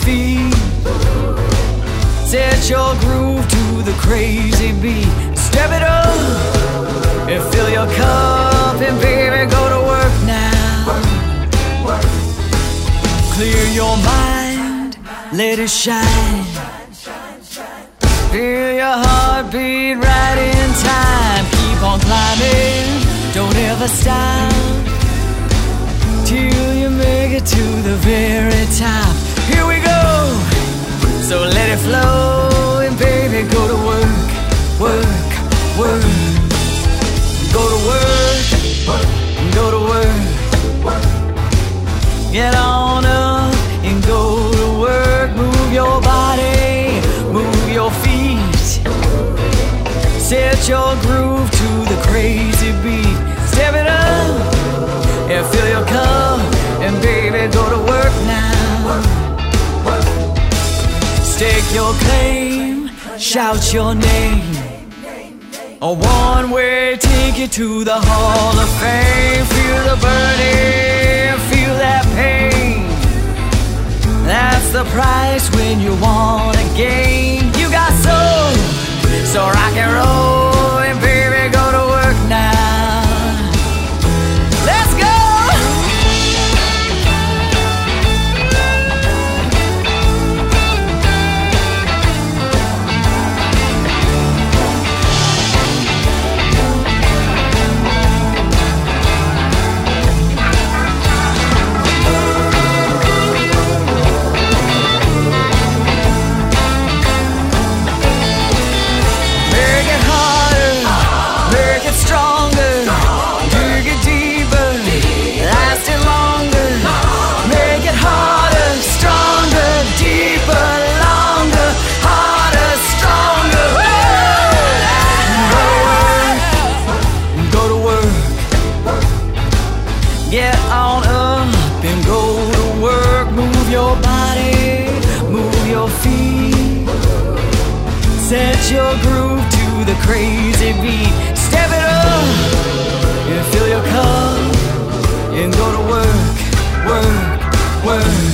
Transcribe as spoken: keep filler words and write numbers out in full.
feet. Set your groove to the crazy beat. Step it up and fill your cup, and baby, go to work now. Clear your mind, let it shine. Feel your heartbeat right in time. Keep on climbing, don't ever stop, till you make it to the very top. Here we go, so let it flow, and baby, go to work, work, work. Go to work, go to work. Get on up and go to work. Move your body, move your feet. Set your groove to the crazy beat. Step it up and fill your cup, and baby, go to work now. Stake your claim, shout your name. A one-way ticket to the Hall of Fame. Feel the burning, feel that pain. That's the price when you want a gain. You got soul, so rock and roll, and baby, go to work now. Let's go! Get on up and go to work. Move your body, move your feet. Set your groove to the crazy beat. Step it up and fill your cup, and go to work, work, work.